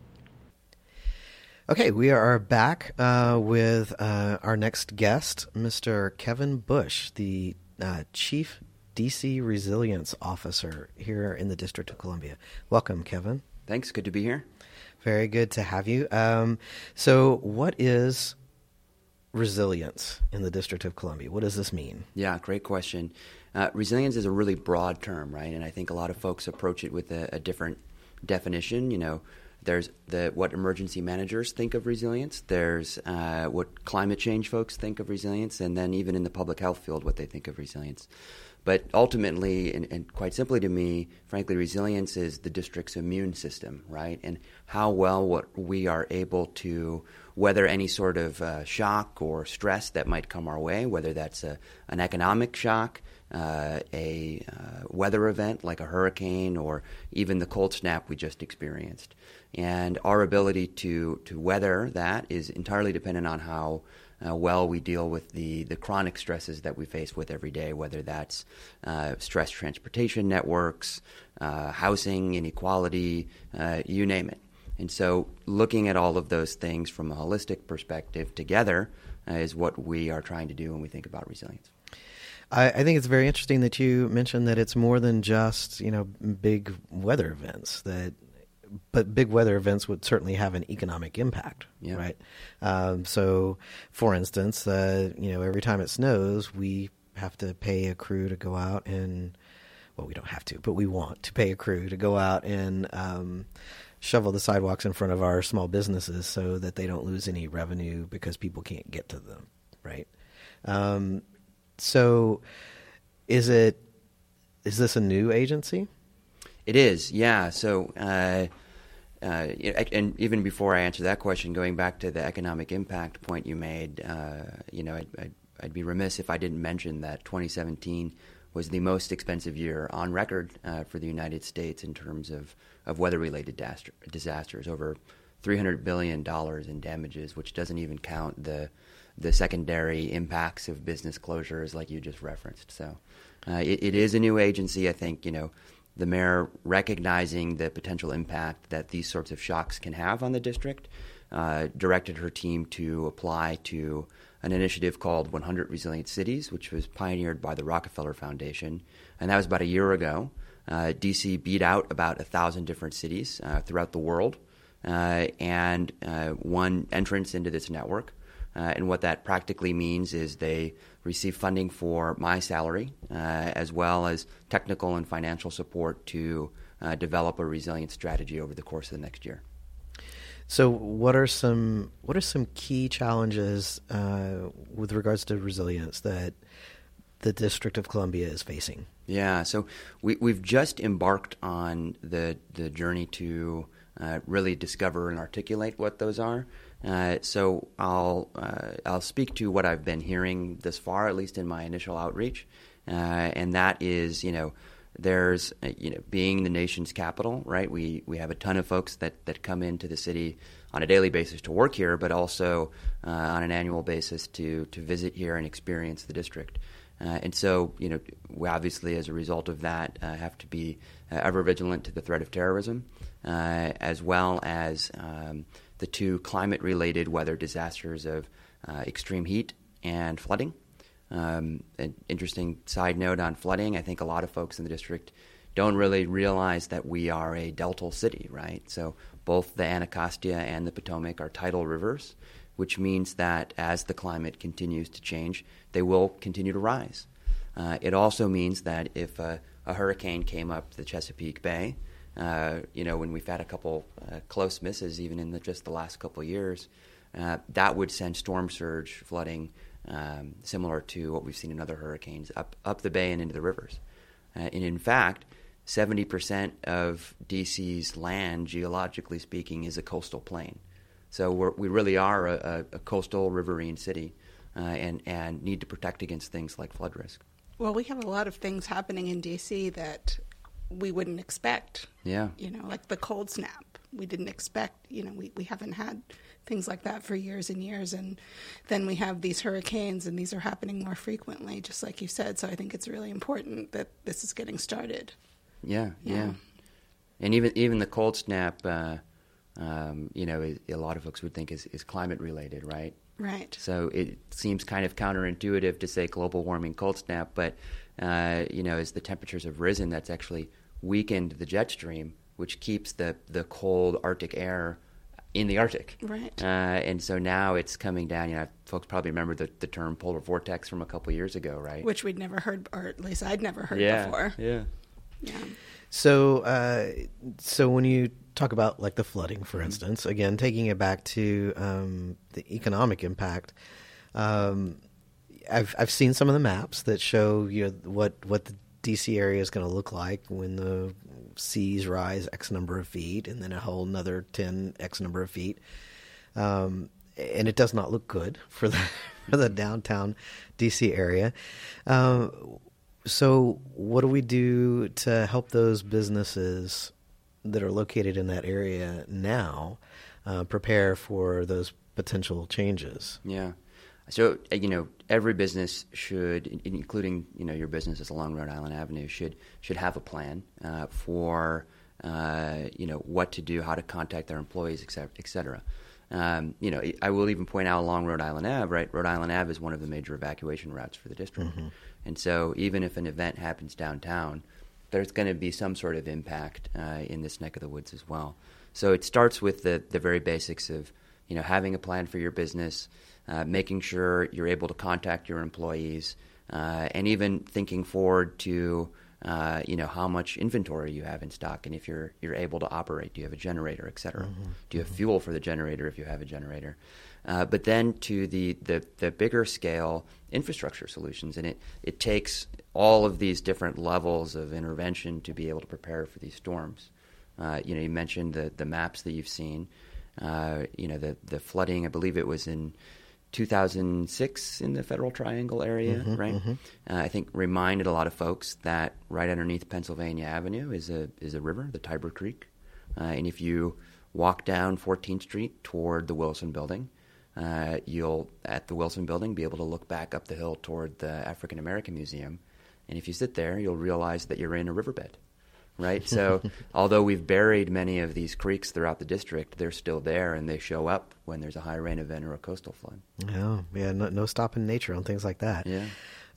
Okay, we are back with our next guest, Mr. Kevin Bush, the Chief DC Resilience Officer here in the District of Columbia. Welcome, Kevin. Thanks. Good to be here. Very good to have you. So what is resilience in the District of Columbia? What does this mean? Yeah, great question. Resilience is a really broad term, right? And I think a lot of folks approach it with a different definition. You know, there's what emergency managers think of resilience. There's what climate change folks think of resilience. And then even in the public health field, what they think of resilience. But ultimately, and quite simply to me, frankly, resilience is the district's immune system, right? And how well we are able to weather any sort of shock or stress that might come our way, whether that's an economic shock, a weather event like a hurricane, or even the cold snap we just experienced. And our ability to weather that is entirely dependent on how well we deal with the chronic stresses that we face with every day, whether that's stressed transportation networks, housing inequality, you name it. And so looking at all of those things from a holistic perspective together is what we are trying to do when we think about resilience. I think it's very interesting that you mentioned that it's more than just, big weather events, but big weather events would certainly have an economic impact, yeah. Right? So, for instance, every time it snows, we have to pay a crew to go out and, well, we don't have to, but we want to pay a crew to go out and shovel the sidewalks in front of our small businesses so that they don't lose any revenue because people can't get to them, right? So is this a new agency? It is, yeah. So, and even before I answer that question, going back to the economic impact point you made, I'd be remiss if I didn't mention that 2017 was the most expensive year on record for the United States in terms of weather-related disasters, over $300 billion in damages, which doesn't even count the secondary impacts of business closures like you just referenced. So it is a new agency. I think, the mayor recognizing the potential impact that these sorts of shocks can have on the district, directed her team to apply to an initiative called 100 Resilient Cities, which was pioneered by the Rockefeller Foundation. And that was about a year ago. DC beat out about 1,000 different cities throughout the world and won entrance into this network. And what that practically means is they receive funding for my salary as well as technical and financial support to develop a resilience strategy over the course of the next year. So what are some key challenges with regards to resilience that the District of Columbia is facing? Yeah, so we've just embarked on the journey to really discover and articulate what those are. So I'll speak to what I've been hearing thus far, at least in my initial outreach, and that is, there's, being the nation's capital, right? We have a ton of folks that come into the city on a daily basis to work here, but also on an annual basis to visit here and experience the district. And so, we obviously, as a result of that, have to be ever vigilant to the threat of terrorism, as well as the two climate-related weather disasters of extreme heat and flooding. An interesting side note on flooding, I think a lot of folks in the district don't really realize that we are a deltal city, right? So both the Anacostia and the Potomac are tidal rivers, which means that as the climate continues to change, they will continue to rise. It also means that if a hurricane came up the Chesapeake Bay, when we've had a couple close misses, even in just the last couple of years, that would send storm surge flooding similar to what we've seen in other hurricanes up the bay and into the rivers. And in fact, 70% of DC's land, geologically speaking, is a coastal plain. So we really are a coastal riverine city and need to protect against things like flood risk. Well, we have a lot of things happening in D.C. that we wouldn't expect. Yeah. Like the cold snap. we didn't expect. We haven't had things like that for years and years, and then we have these hurricanes, and these are happening more frequently, just like you said. So I think it's really important that this is getting started. Yeah. And even the cold snap, a lot of folks would think is climate related, right? Right. So it seems kind of counterintuitive to say global warming cold snap, but as the temperatures have risen, that's actually weakened the jet stream, which keeps the cold Arctic air in the Arctic. Right. And so now it's coming down. Folks probably remember the term polar vortex from a couple years ago, right? Which we'd never heard, or at least I'd never heard before. Yeah. So when you talk about like the flooding, for instance, again, taking it back to the economic impact, I've seen some of the maps that show what the DC area is going to look like when the seas rise X number of feet, and then a whole another 10 X number of feet, and it does not look good for the downtown DC area. So what do we do to help those businesses that are located in that area now prepare for those potential changes? Yeah. So, every business should, including, your businesses along Rhode Island Avenue, should have a plan for, what to do, how to contact their employees, et cetera. I will even point out along Rhode Island Ave, right? Rhode Island Ave is one of the major evacuation routes for the district. Mm-hmm. And so even if an event happens downtown, there's going to be some sort of impact in this neck of the woods as well. So it starts with the very basics of, having a plan for your business, making sure you're able to contact your employees, and even thinking forward to, how much inventory you have in stock, and if you're able to operate. Do you have a generator, et cetera? Mm-hmm. Do you have fuel for the generator if you have a generator? But then to the bigger scale infrastructure solutions, and it takes all of these different levels of intervention to be able to prepare for these storms. You mentioned the maps that you've seen. The flooding, I believe it was in 2006 in the Federal Triangle area, mm-hmm, right? Mm-hmm. I think reminded a lot of folks that right underneath Pennsylvania Avenue is a river, the Tiber Creek. And if you walk down 14th Street toward the Wilson Building, you'll, at the Wilson Building, be able to look back up the hill toward the African American Museum. And if you sit there, you'll realize that you're in a riverbed, right? So although we've buried many of these creeks throughout the district, they're still there, and they show up when there's a high rain event or a coastal flood. Oh, yeah, no stopping nature on things like that. Yeah.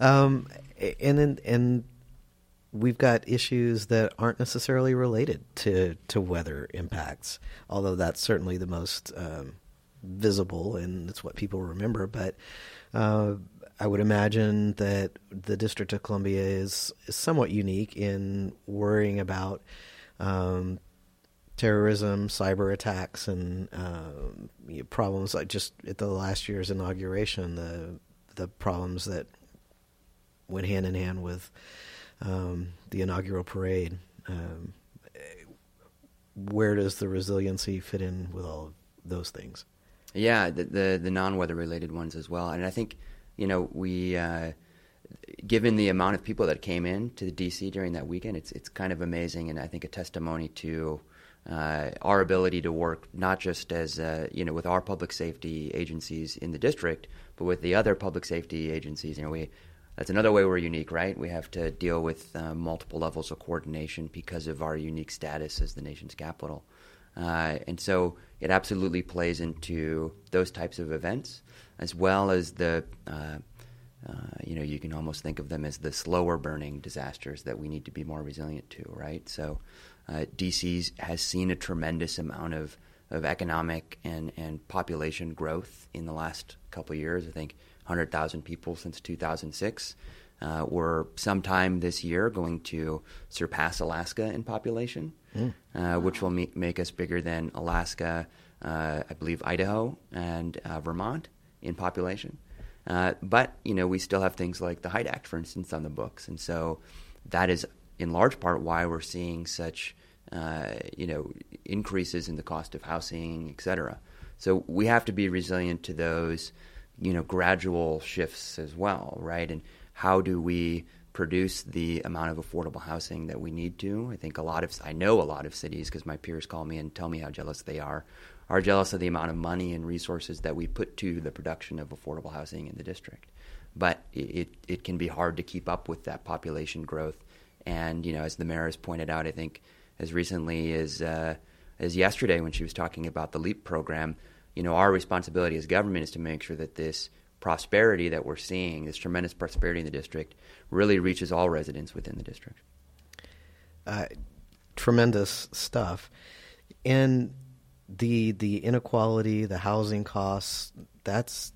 And we've got issues that aren't necessarily related to weather impacts, although that's certainly the most visible, and it's what people remember. But I would imagine that the District of Columbia is somewhat unique in worrying about terrorism, cyber attacks, and problems like just at the last year's inauguration, the problems that went hand in hand with the inaugural parade. Where does the resiliency fit in with all of those things? Yeah, the non-weather related ones as well. And I think, we, given the amount of people that came in to the DC during that weekend, it's kind of amazing, and I think a testimony to our ability to work not just as, with our public safety agencies in the district, but with the other public safety agencies. That's another way we're unique, right? We have to deal with multiple levels of coordination because of our unique status as the nation's capital. And so it absolutely plays into those types of events, as well as the, you can almost think of them as the slower burning disasters that we need to be more resilient to, right? So DC has seen a tremendous amount of economic and population growth in the last couple of years. I think 100,000 people since 2006. We're sometime this year going to surpass Alaska in population, which will make us bigger than Alaska, I believe Idaho, and Vermont in population. But, we still have things like the HIDE Act, for instance, on the books. And so that is in large part why we're seeing such, increases in the cost of housing, et cetera. So we have to be resilient to those, gradual shifts as well, right? And how do we produce the amount of affordable housing that we need to. I know a lot of cities, because my peers call me and tell me how jealous they are jealous of the amount of money and resources that we put to the production of affordable housing in the district. But it can be hard to keep up with that population growth. And, as the mayor has pointed out, I think as recently as yesterday when she was talking about the LEAP program, our responsibility as government is to make sure that this prosperity that we're seeing, this tremendous prosperity in the district, really reaches all residents within the district. Tremendous stuff. And the inequality, the housing costs, that's,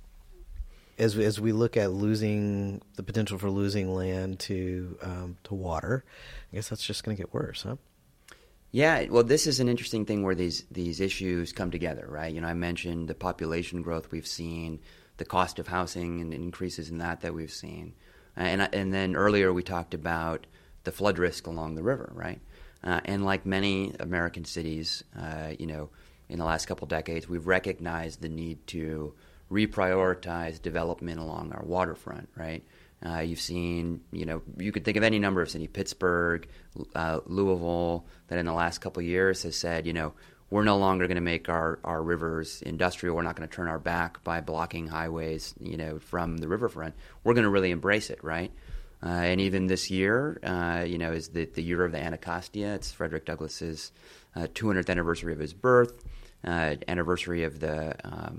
as we look at losing the potential for losing land to water, I guess that's just going to get worse, huh? Yeah, well, this is an interesting thing where these issues come together, right? I mentioned the population growth we've seen, the cost of housing and increases in that we've seen, and then earlier we talked about the flood risk along the river, right? And like many American cities, in the last couple decades, we've recognized the need to reprioritize development along our waterfront, right? You've seen, you could think of any number of cities, Pittsburgh, Louisville, that in the last couple of years has said, we're no longer going to make our rivers industrial. We're not going to turn our back by blocking highways, from the riverfront. We're going to really embrace it, right? And even this year, is the year of the Anacostia. It's Frederick Douglass's 200th anniversary of his birth, anniversary of the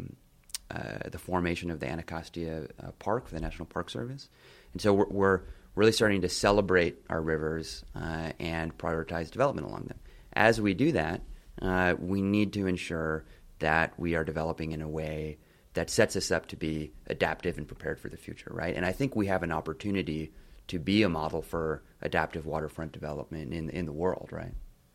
formation of the Anacostia Park for the National Park Service. And so we're really starting to celebrate our rivers and prioritize development along them. As we do that, we need to ensure that we are developing in a way that sets us up to be adaptive and prepared for the future, right? And I think we have an opportunity to be a model for adaptive waterfront development in the world, right?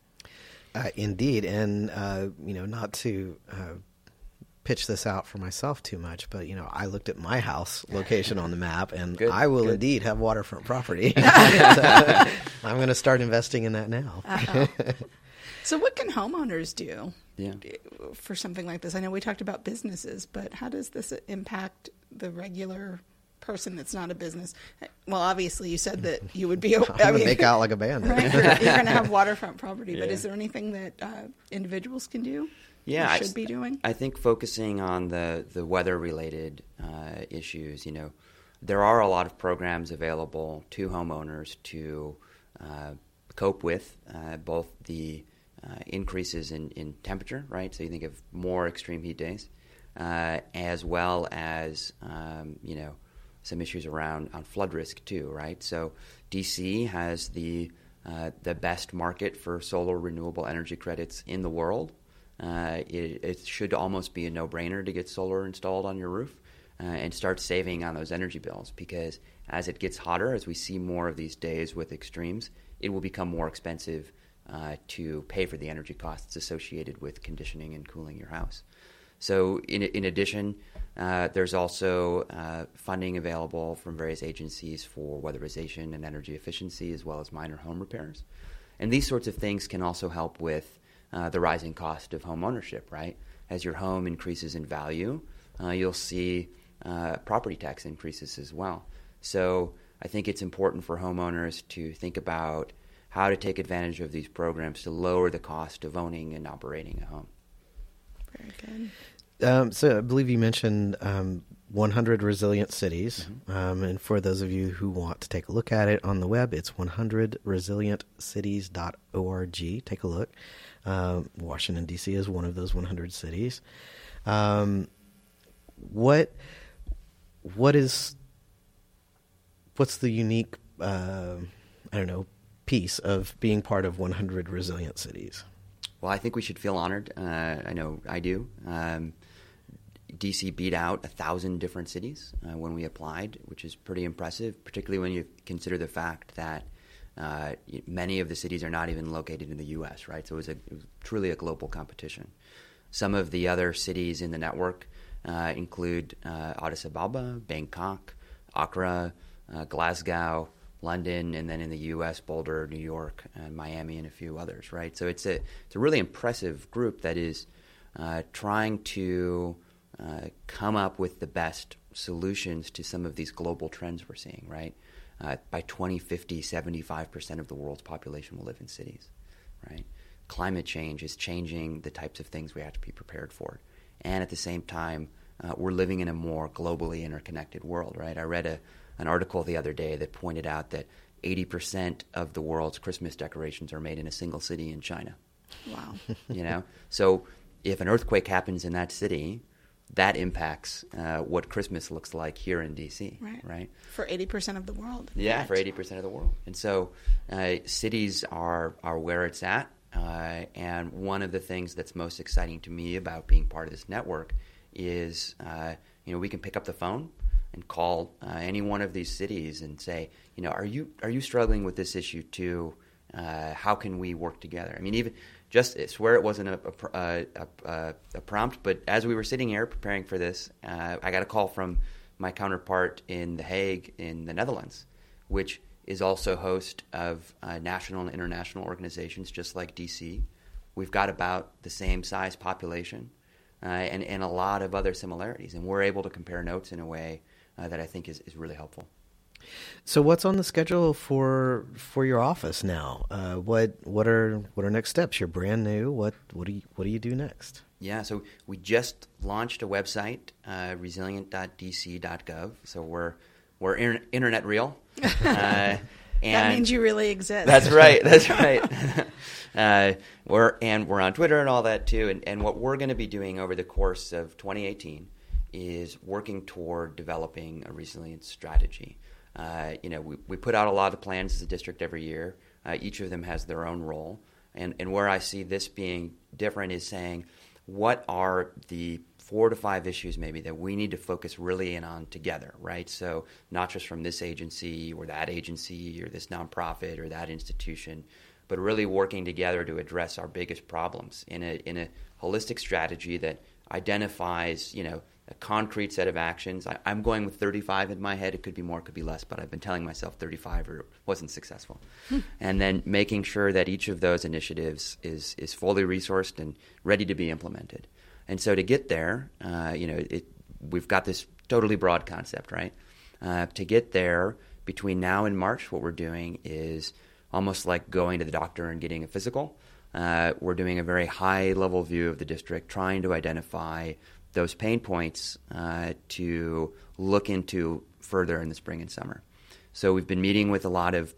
Indeed, and not to pitch this out for myself too much, but I looked at my house location on the map, and I will indeed have waterfront property. I'm going to start investing in that now. So what can homeowners do Yeah. for something like this? I know we talked about businesses, but how does this impact the regular person that's not a business? Well, obviously you said that you would be... I'm going to make out like a bandit. Right? You're going to have waterfront property, but is there anything that individuals can do? Yeah, should be doing? I think focusing on the weather-related issues, there are a lot of programs available to homeowners to cope with both the increases in temperature, right? So you think of more extreme heat days, as well as, some issues around on flood risk too, right? So DC has the best market for solar renewable energy credits in the world. It should almost be a no-brainer to get solar installed on your roof and start saving on those energy bills, because as it gets hotter, as we see more of these days with extremes, it will become more expensive to pay for the energy costs associated with conditioning and cooling your house. So in addition, there's also funding available from various agencies for weatherization and energy efficiency, as well as minor home repairs. And these sorts of things can also help with the rising cost of home ownership, right? As your home increases in value, you'll see property tax increases as well. So I think it's important for homeowners to think about how to take advantage of these programs to lower the cost of owning and operating a home. Very good. So I believe you mentioned 100 Resilient Cities. Mm-hmm. And for those of you who want to take a look at it on the web, it's 100resilientcities.org. Take a look. Washington, D.C. is one of those 100 cities. What's the unique, piece of being part of 100 Resilient Cities? Well, I think we should feel honored. I know I do. DC beat out 1,000 different cities when we applied, which is pretty impressive, particularly when you consider the fact that many of the cities are not even located in the U.S., right? So it was truly a global competition. Some of the other cities in the network include Addis Ababa, Bangkok, Accra, Glasgow, London, and then in the U.S., Boulder, New York, and Miami, and a few others, right? So it's a really impressive group that is trying to come up with the best solutions to some of these global trends we're seeing, right? by 2050, 75% of the world's population will live in cities, right? Climate change is changing the types of things we have to be prepared for. And at the same time, we're living in a more globally interconnected world, right? I read an article the other day that pointed out that 80% of the world's Christmas decorations are made in a single city in China. Wow. So if an earthquake happens in that city, that impacts what Christmas looks like here in D.C., right? For 80% of the world. Yeah, right. for 80% of the world. And so cities are where it's at. And one of the things that's most exciting to me about being part of this network is, we can pick up the phone and call any one of these cities and say, are you struggling with this issue too? How can we work together? I mean, even just I swear it wasn't a prompt, but as we were sitting here preparing for this, I got a call from my counterpart in The Hague in the Netherlands, which is also host of national and international organizations just like DC. We've got about the same size population and a lot of other similarities, and we're able to compare notes in a way that I think is really helpful. So what's on the schedule for your office now? What are next steps? You're brand new. What do you do next? Yeah, so we just launched a website, resilient.dc.gov. So we're internet real. That means you really exist. That's right. We're on Twitter and all that too. And what we're going to be doing over the course of 2018 is working toward developing a resilience strategy. We put out a lot of plans as a district every year. Each of them has their own role. And where I see this being different is saying, what are the 4 to 5 issues maybe that we need to focus really in on together, right? So not just from this agency or that agency or this nonprofit or that institution, but really working together to address our biggest problems in a holistic strategy that identifies, a concrete set of actions. I'm going with 35 in my head. It could be more, it could be less, but I've been telling myself 35 or it wasn't successful. And then making sure that each of those initiatives is fully resourced and ready to be implemented. And so to get there, we've got this totally broad concept, right? To get there, between now and March, what we're doing is almost like going to the doctor and getting a physical. We're doing a very high-level view of the district, trying to identify those pain points to look into further in the spring and summer. So we've been meeting with a lot of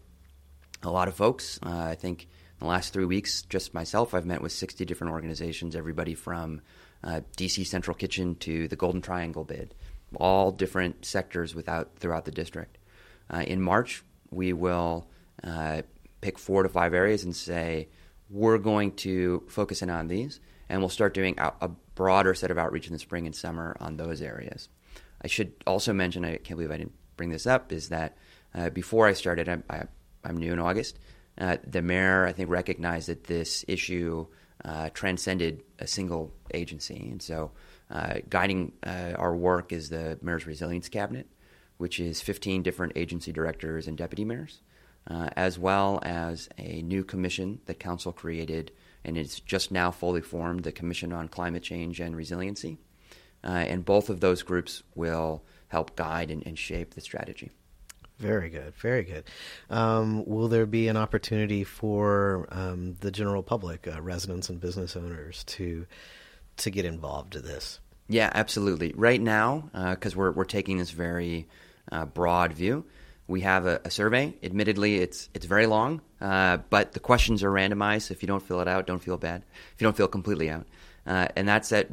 folks. I think in the last 3 weeks, just myself, I've met with 60 different organizations, everybody from DC Central Kitchen to the Golden Triangle bid, all different sectors throughout the district. In March, we will pick 4 to 5 areas and say, we're going to focus in on these, and we'll start doing a broader set of outreach in the spring and summer on those areas. I should also mention, I can't believe I didn't bring this up, is that before I started, I'm new in August, the mayor, I think, recognized that this issue transcended a single agency. And so guiding our work is the Mayor's Resilience Cabinet, which is 15 different agency directors and deputy mayors, as well as a new commission that council created, and it's just now fully formed, the Commission on Climate Change and Resiliency. And both of those groups will help guide and shape the strategy. Very good, very good. Will there be an opportunity for the general public, residents and business owners, to get involved in this? Yeah, absolutely. Right now, because we're taking this very broad view, we have a survey. Admittedly, it's very long, but the questions are randomized. So if you don't fill it out, don't feel bad. If you don't fill completely out. And that's at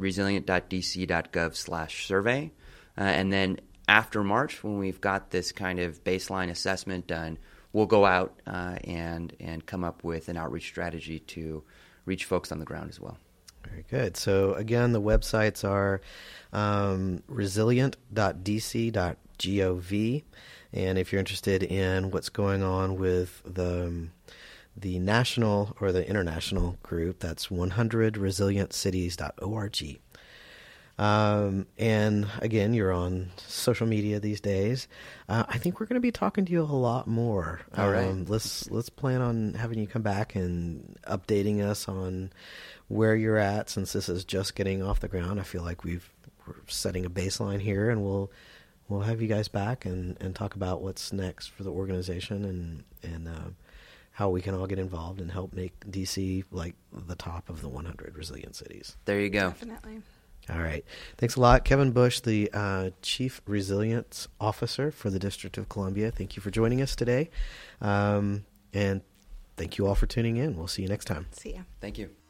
resilient.dc.gov/survey. And then after March, when we've got this kind of baseline assessment done, we'll go out and come up with an outreach strategy to reach folks on the ground as well. Very good. So again, the websites are resilient.dc.gov. And if you're interested in what's going on with the national or the international group, that's 100resilientcities.org. And again, you're on social media these days. I think we're going to be talking to you a lot more. All right. Let's plan on having you come back and updating us on where you're at, since this is just getting off the ground. I feel like we're setting a baseline here, and we'll we'll have you guys back and talk about what's next for the organization and how we can all get involved and help make DC like the top of the 100 resilient cities. There you go. Definitely. All right. Thanks a lot. Kevin Bush, the Chief Resilience Officer for the District of Columbia. Thank you for joining us today. And thank you all for tuning in. We'll see you next time. See ya. Thank you.